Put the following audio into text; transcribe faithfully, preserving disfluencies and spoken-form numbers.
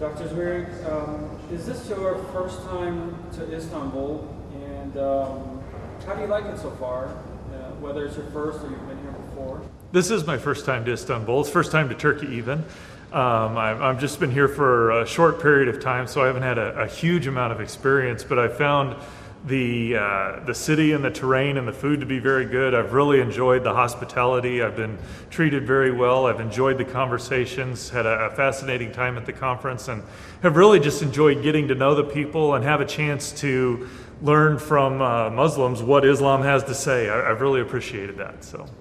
Doctor Zwirig, um, is this your first time to Istanbul? And um, how do you like it so far? Uh, whether it's your first or you've been here before? This is my first time to Istanbul. It's first time to Turkey even. Um, I've, I've just been here for a short period of time, so I haven't had a, a huge amount of experience, but I found the uh, the city and the terrain and the food to be very good. I've really enjoyed the hospitality. I've been treated very well. I've enjoyed the conversations, had a, a fascinating time at the conference, and have really just enjoyed getting to know the people and have a chance to learn from uh, Muslims what Islam has to say. I, I've really appreciated that. So.